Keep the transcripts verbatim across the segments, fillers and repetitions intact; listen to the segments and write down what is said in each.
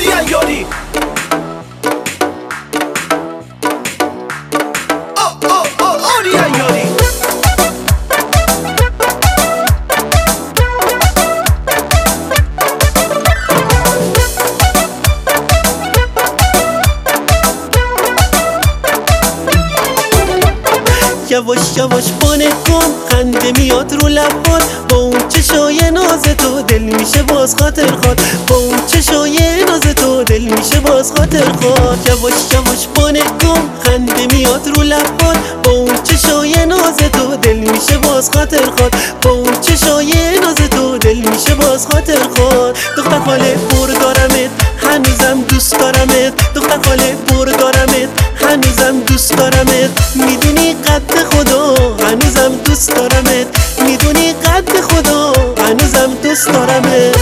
آریا یاری آریا یاری یواش یواش بانه کن خنده میاد رو لبات، با اون چشای ناز تو دل میشه باز خاطر خواد، با اون چشای ناز تو دل میشه باز خاطر خواد. یواش یواش بانه کن خنده میاد رو لبات، با اون چشای ناز تو دل میشه باز خاطر خواد، با اون چشای ناز تو دل میشه باز خاطر خواد. دختر خاله بر دارمت هنوزم دوست دارمت، دختر خاله بر دارمت هنوزم دوست دارمت، میدونی قد خدا هنوزم دوست دارمت، میدونی قد خدا هنوزم دوست دارمت.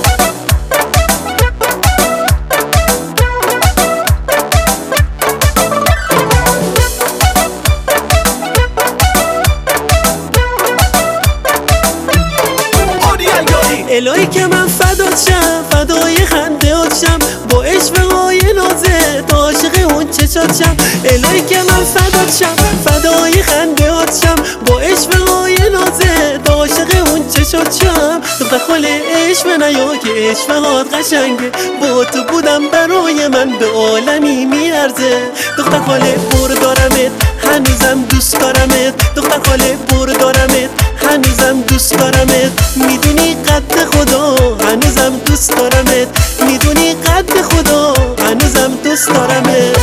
الهی که من فدات شم، فدای خندهات شم، با عشقهای نازت عاشق اون چشات شم. الهی که من فدات شم، فدای خندهات شم، با عشقهای نازت عاشق اون چشات شم. دختر خاله عشق نیا که عشقهات قشنگه، با تو بودم برای من به عالمی میارزه. دختر خاله بر دارمت هنوزم دوست دارمت، دختر خاله بر دارمت هنوزم دوست دارمت، میدونی قد خدا هنوزم دوست دارمت، میدونی قد خدا هنوزم دوست دارمت.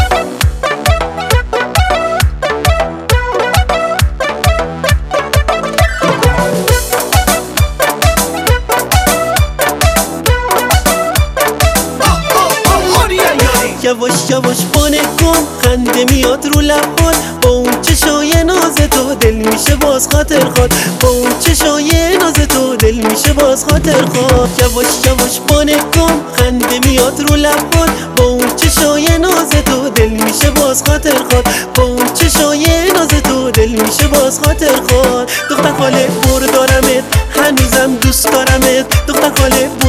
یواش یواش بانه کن خنده میاد رو لبات، با اون چشای ناز تو دل میشه باز خاطر خواد، با اون چشای ناز تو دل میشه باز خاطر خواد. یواش یواش بانه کن خنده میاد رو لبات، با اون چشای ناز تو دل میشه باز خاطر خواد، با اون چشای ناز تو دل میشه باز خاطر خواد. دختر خاله بر دارمت هنوزم دوست دارمت، دختر خاله